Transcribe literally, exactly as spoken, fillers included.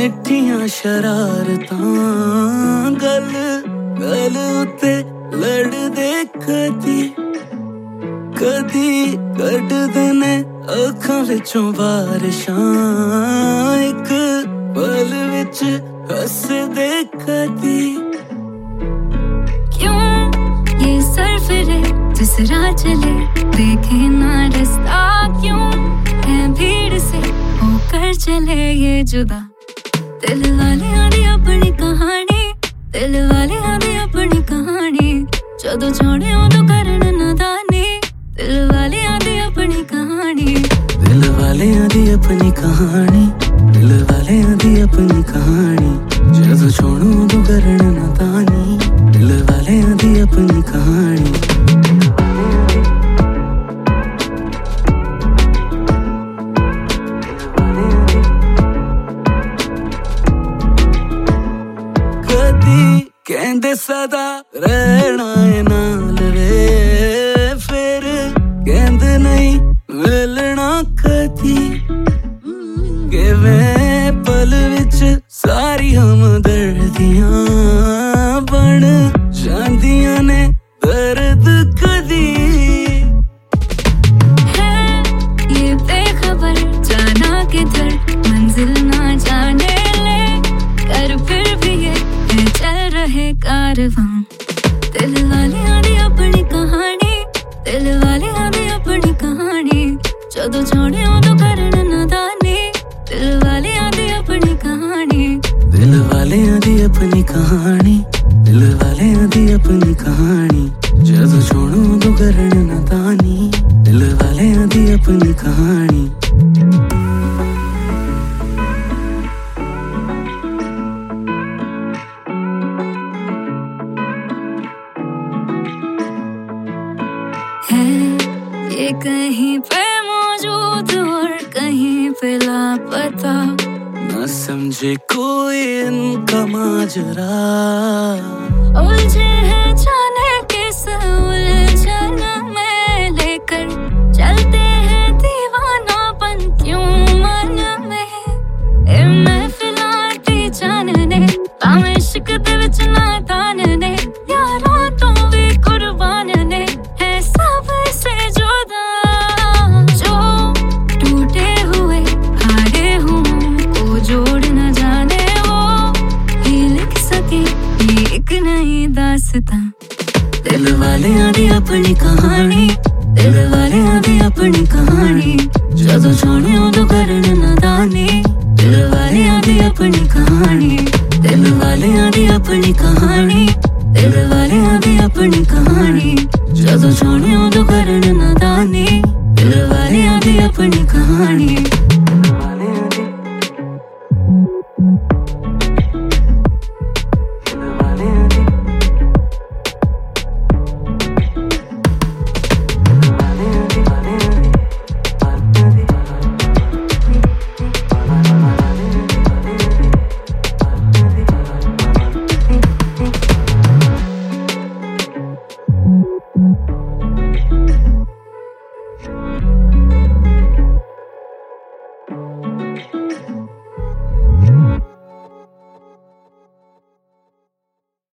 मिठियां शरारतां गल गल उत्ते लड़दे कदी कदी कड्डदे ने अखां विचों बारिशां इक पल विच हसदे कदी क्यों ये सर फिरे जिस राह चले देखे ना रास्ता क्यों है भीड़ से होकर चले ये जुदा दिल वाले आदि अपनी कहानी दिल वाले आदि अपनी कहानी जदों छोड़े उदों करन नादानी दिल वाले आदि अपनी कहानी दिल वाले आदि अपनी कहानी दिल वाले आदि अपनी कहानी जदों छोड़ो उदों करन नादानी दिल वाले आदि अपनी कहानी कहंदे सदा रहना है नाल वे फिर कहंदे नहीं मिलना कदी किवें पल विच सारी हमदर्दियां बन जांदियां ने दर्द कदी है ये बेखबर जाना किधर मंजिल ना जाने ले कर फिर भी ये चल रहे कारवां दिल वाले आदि अपनी कहानी दिल वाले आदि अपनी कहानी जदों छोड़े उदों करन नादानी दिल वाले आदि अपनी कहानी दिल वाले आदि अपनी कहानी दिल वाले आदि अपनी कहानी जदों छोड़ो उदों करन नादानी दिल वाले आदि अपनी कहानी है ये कहीं पे मौजूद और कहीं पे लापता न समझे कोई इनका माजरा उलझे हैं जाने किस उलझन में लेकर चलते हैं दीवानापन क्यों मन में ए महफिलां टी जानने भावें इश्क दे विच नादान ने यारां तो भी कुर्बान ने दिल वाले आदि अपनी कहानी दिल वाले आदि अपनी कहानी जदों छोड़े उदों करन नादानी दिल वाले आदि अपनी कहानी दिल वाले आदि अपनी कहानी दिल वाले आदि अपनी कहानी जदों छोड़े उदों करन नादानी दिल वाले आदि अपनी कहानी।